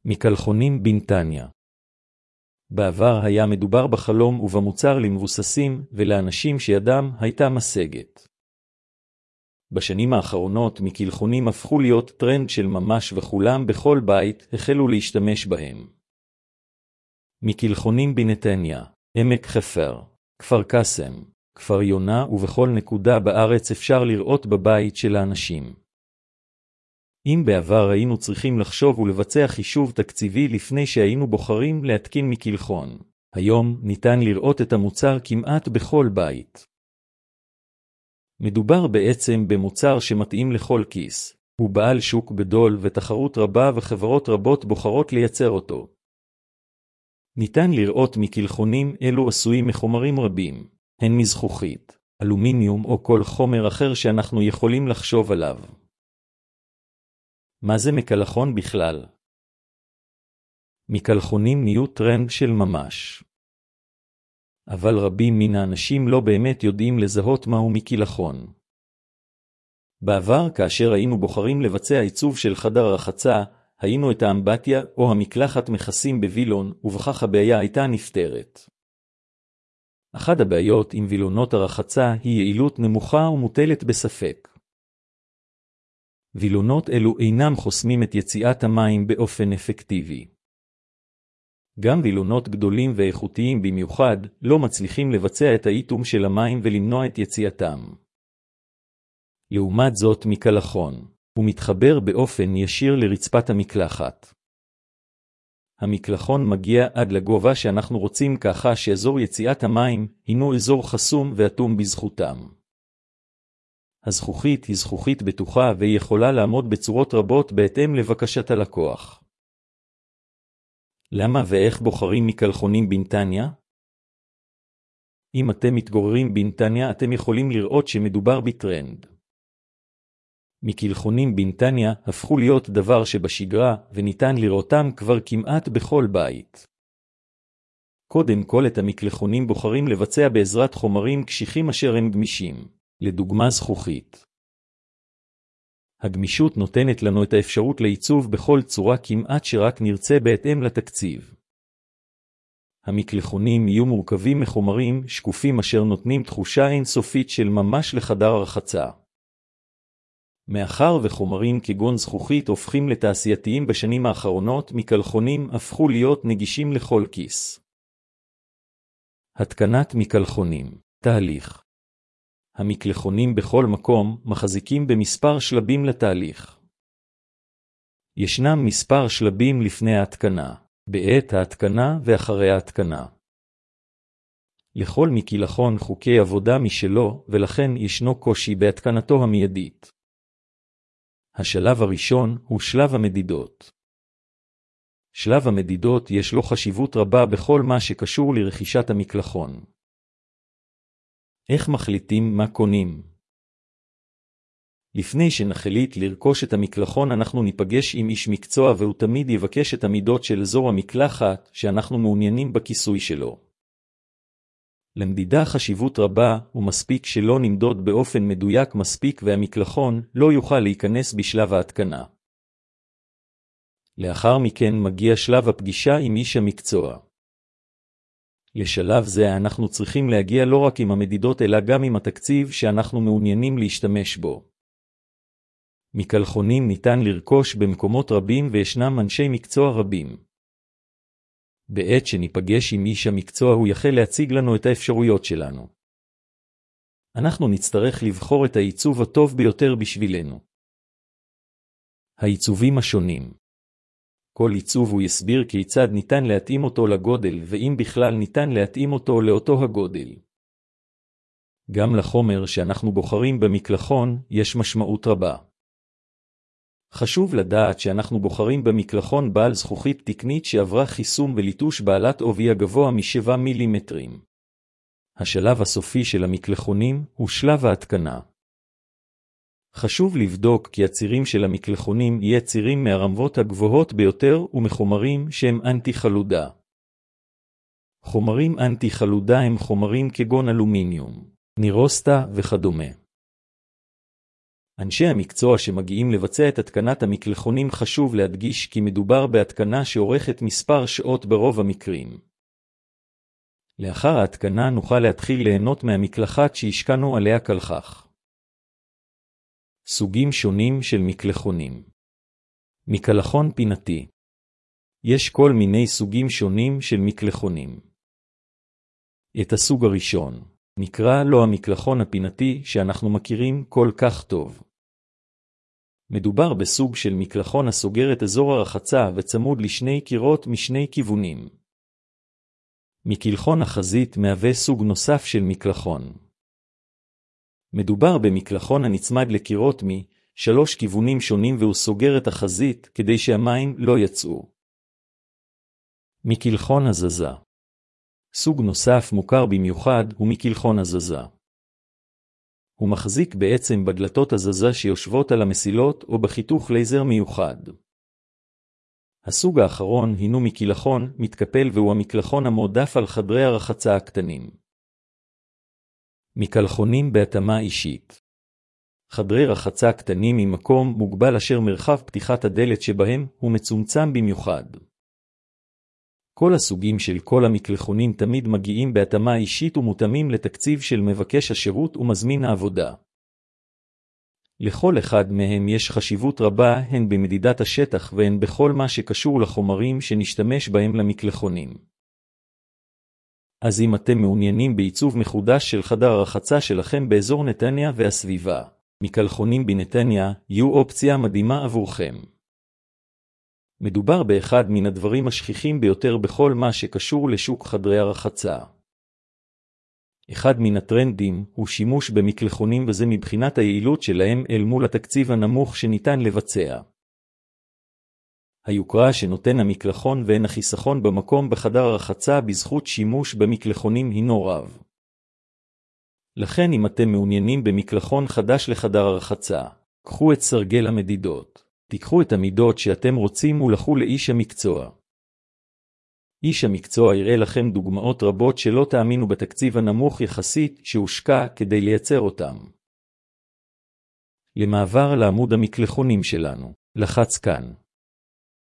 מקלחונים בנתניה. בעבר היה מדובר בחלום ובמוצר למבוססים ולאנשים שידם הייתה משגת. בשנים האחרונות מקלחונים הפכו להיות טרנד של ממש וכולם בכל בית החלו להשתמש בהם. מקלחונים בנתניה, עמק חפר, כפר קאסם, כפר יונה ובכל נקודה בארץ אפשר לראות בבית של האנשים. אם בעבר היינו צריכים לחשוב ולבצע חישוב תקציבי לפני שהיינו בוחרים להתקין מקלחון, היום ניתן לראות את המוצר כמעט בכל בית. מדובר בעצם במוצר שמתאים לכל כיס, הוא בעל שוק גדול ותחרות רבה וחברות רבות בוחרות לייצר אותו. ניתן לראות מקלחונים אלו עשויים מחומרים רבים, הן מזכוכית, אלומיניום או כל חומר אחר שאנחנו יכולים לחשוב עליו. מה זה מקלחון בכלל? מקלחונים נהיו טרנד של ממש. אבל רבים מן האנשים לא באמת יודעים לזהות מהו מקלחון. בעבר כאשר היינו בוחרים לבצע עיצוב של חדר רחצה, היינו את האמבטיה או המקלחת מכסים בווילון ובכך הבעיה הייתה נפתרת. אחת הבעיות עם וילונות הרחצה היא יעילות נמוכה ומוטלת בספק. וילונות אלו אינם חוסמים את יציאת המים באופן אפקטיבי. גם וילונות גדולים ואיכותיים במיוחד לא מצליחים לבצע את האיטום של המים ולמנוע את יציאתם. לעומת זאת מקלחון, הוא מתחבר באופן ישיר לרצפת המקלחת. המקלחון מגיע עד לגובה שאנחנו רוצים ככה שאזור יציאת המים הינו אזור חסום ואטום בזכותם. הזכוכית היא זכוכית בטוחה והיא יכולה לעמוד בצורות רבות בהתאם לבקשת הלקוח. למה ואיך בוחרים מקלחונים בנתניה? אם אתם מתגוררים בנתניה אתם יכולים לראות שמדובר בטרנד. מקלחונים בנתניה הפכו להיות דבר שבשגרה וניתן לראותם כבר כמעט בכל בית. קודם כל את המקלחונים בוחרים לבצע בעזרת חומרים קשיחים אשר הם גמישים. לדוגמה זכוכית. הגמישות נותנת לנו את האפשרות לעיצוב בכל צורה כמעט שרק נרצה בהתאם לתקציב. המקלחונים יהיו מורכבים מחומרים שקופים אשר נותנים תחושה אינסופית של ממש לחדר הרחצה. מאחר וחומרים כגון זכוכית הופכים לתעשייתיים בשנים האחרונות, מקלחונים הפכו להיות נגישים לכל כיס. התקנת מקלחונים. תהליך. המקלחונים בכל מקום מחזיקים במספר שלבים לתהליך. ישנם מספר שלבים לפני ההתקנה, בעת ההתקנה ואחרי ההתקנה. לכל מקלחון חוקי עבודה משלו ולכן ישנו קושי בהתקנתו המיידית. השלב הראשון הוא שלב המדידות. שלב המדידות יש לו חשיבות רבה בכל מה שקשור לרכישת המקלחון. איך מחליטים מה קונים? לפני שנחליט לרכוש את המקלחון אנחנו ניפגש עם איש מקצוע והוא תמיד יבקש את המידות של אזור המקלחת שאנחנו מעוניינים בכיסוי שלו. למדידה חשיבות רבה ומספיק שלא נמדוד באופן מדויק מספיק והמקלחון לא יוכל להיכנס בשלב ההתקנה. לאחר מכן מגיע שלב הפגישה עם איש המקצוע. לשלב זה אנחנו צריכים להגיע לא רק עם המדידות אלא גם עם התקציב שאנחנו מעוניינים להשתמש בו. מקלחונים ניתן לרכוש במקומות רבים וישנם אנשי מקצוע רבים. בעת שניפגש עם איש המקצוע הוא יחל להציג לנו את האפשרויות שלנו. אנחנו נצטרך לבחור את העיצוב הטוב ביותר בשבילנו. העיצובים השונים. כל עיצוב הוא יסביר כיצד ניתן להתאים אותו לגודל ואם בכלל ניתן להתאים אותו לאותו הגודל. גם לחומר שאנחנו בוחרים במקלחון יש משמעות רבה. חשוב לדעת שאנחנו בוחרים במקלחון בעל זכוכית תקנית שעברה חיסום וליטוש בעלת עובי הגבוה מ7 מילימטרים. השלב הסופי של המקלחונים הוא שלב ההתקנה. חשוב לבדוק כי הצירים של המקלחונים יהיה צירים מהרמות הגבוהות ביותר ומחומרים שהם אנטי חלודה. חומרים אנטי חלודה הם חומרים כגון אלומיניום, נירוסטה וכדומה. אנשי המקצוע שמגיעים לבצע את התקנת המקלחונים חשוב להדגיש כי מדובר בהתקנה שאורכת מספר שעות ברוב המקרים. לאחר ההתקנה נוכל להתחיל ליהנות מהמקלחת שהשקענו עליה כלכך. סוגים שונים של מקלחונים. מקלחון פינתי. יש כל מיני סוגים שונים של מקלחונים. את הסוג הראשון נקרא לו המקלחון הפינתי שאנחנו מכירים כל כך טוב. מדובר בסוג של מקלחון הסוגר את אזור הרחצה וצמוד לשני קירות משני כיוונים. מקלחון החזית מהווה סוג נוסף של מקלחון. מדובר במקלחון הנצמד לקירות משלוש כיוונים שונים והוא סוגר את החזית כדי שהמים לא יצאו. מקלחון הזזה. סוג נוסף מוכר במיוחד הוא מקלחון הזזה. הוא מחזיק בעצם בדלתות הזזה שיושבות על המסילות או בחיתוך לייזר מיוחד. הסוג האחרון הינו מקלחון מתקפל והוא המקלחון המועדף על חדרי הרחצה הקטנים. מקלחונים בהתאמה אישית. חדרי רחצה קטנים עם מקום מוגבל אשר מרחב פתיחת הדלת שבהם הוא מצומצם במיוחד. כל הסוגים של כל המקלחונים תמיד מגיעים בהתאמה אישית ומותאמים לתקציב של מבקש השירות ומזמין העבודה. לכל אחד מהם יש חשיבות רבה הן במדידת השטח והן בכל מה שקשור לחומרים שנשתמש בהם למקלחונים. אז אם אתם מעוניינים בעיצוב מחודש של חדר הרחצה שלכם באזור נתניה והסביבה, מקלחונים בנתניה יהיו אופציה מדהימה עבורכם. מדובר באחד מן הדברים השכיחים ביותר בכל מה שקשור לשוק חדרי הרחצה. אחד מן הטרנדים הוא שימוש במקלחונים וזה מבחינת היעילות שלהם אל מול התקציב הנמוך שניתן לבצע. היוקרה שנותן המקלחון והן החיסכון במקום בחדר הרחצה בזכות שימוש במקלחונים הינו רב. לכן אם אתם מעוניינים במקלחון חדש לחדר הרחצה, קחו את סרגל המדידות. תיקחו את המידות שאתם רוצים ולכו לאיש המקצוע. איש המקצוע יראה לכם דוגמאות רבות שלא תאמינו בתקציב הנמוך יחסית שהושקע כדי לייצר אותם. למעבר לעמוד המקלחונים שלנו, לחץ כאן.